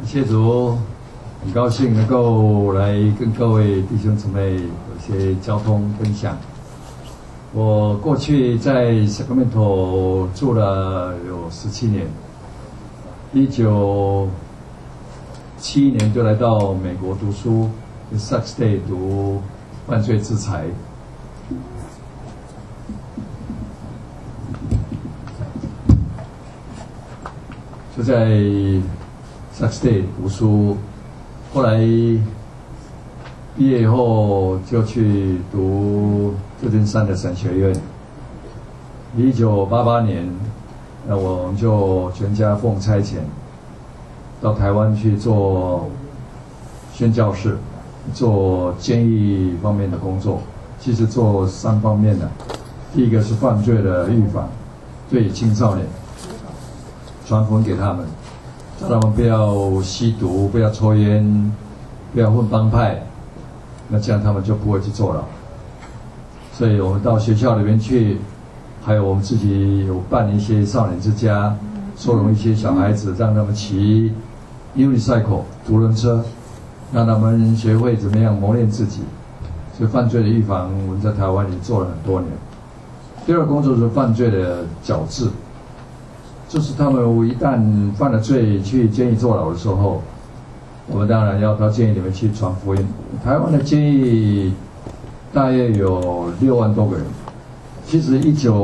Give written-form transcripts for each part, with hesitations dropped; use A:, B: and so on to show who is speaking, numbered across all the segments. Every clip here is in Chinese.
A: 谢主，很高兴能够来跟各位弟兄姊妹有些交通分享。我过去在 Sacramento 住了有17年，1971年就来到美国读书，在 Sac State 读犯罪制裁。就在 Sac State 读书，后来毕业以后就去读旧金山的神学院。1988年，我们就全家奉差遣到台湾去做宣教士，做监狱方面的工作。其实做3方面的，第一个是犯罪的预防，对青少年传福音给他们，叫他们不要吸毒，不要抽烟，不要混帮派，那这样他们就不会去坐牢。所以我们到学校里面去，还有我们自己有办一些少年之家，收容一些小孩子，让他们骑 unicycle 独轮车，让他们学会怎么样磨练自己。所以犯罪的预防，我们在台湾也做了很多年。第二个工作是犯罪的矫治。就是他们一旦犯了罪去监狱坐牢的时候，我们当然要到监狱里面去传福音。台湾的监狱大约有6万多个人，其实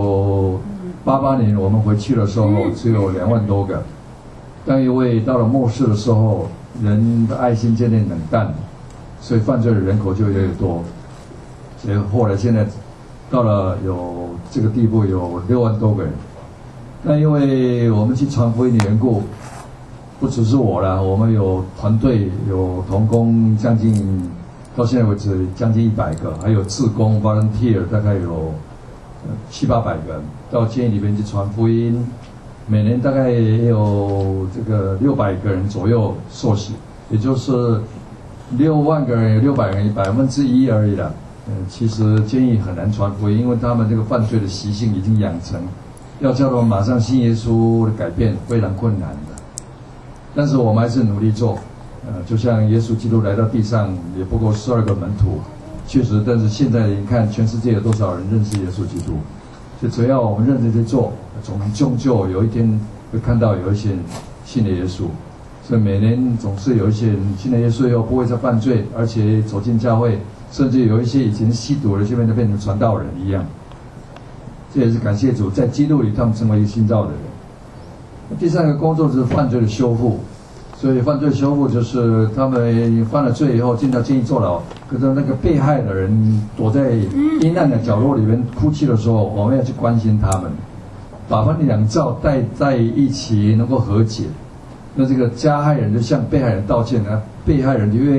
A: 1988年我们回去的时候只有2万多个，但因为到了末世的时候，人的爱心渐渐冷淡，所以犯罪的人口就越来越多，所以后来现在到了有这个地步，有6万多个人。那因为我们去传福音的缘故，不只是我啦，我们有团队，有同工将近到现在为止将近100个，还有志工 volunteer 大概有700-800个，到监狱里面去传福音。每年大概也有这个600个人左右受洗，也就是6万个人有600个人1%而已啦。其实监狱很难传福音，因为他们这个犯罪的习性已经养成。要叫他们马上信耶稣的改变非常困难的，但是我们还是努力做。就像耶稣基督来到地上也不过12个门徒，确实，但是现在你看全世界有多少人认识耶稣基督？所以只要我们认真去做，总终究有一天会看到有一些人信了耶稣。所以每年总是有一些人信了耶稣以后不会再犯罪，而且走进教会，甚至有一些以前吸毒的现在就变成传道人一样。这也是感谢主，在基督里他们成为一个新造的人。第3个工作是犯罪的修复，所以犯罪修复就是他们犯了罪以后进到监狱坐牢，可是那个被害的人躲在阴暗的角落里面哭泣的时候，我们要去关心他们，把他们2造带在一起，能够和解。那这个加害人就向被害人道歉，被害人就愿意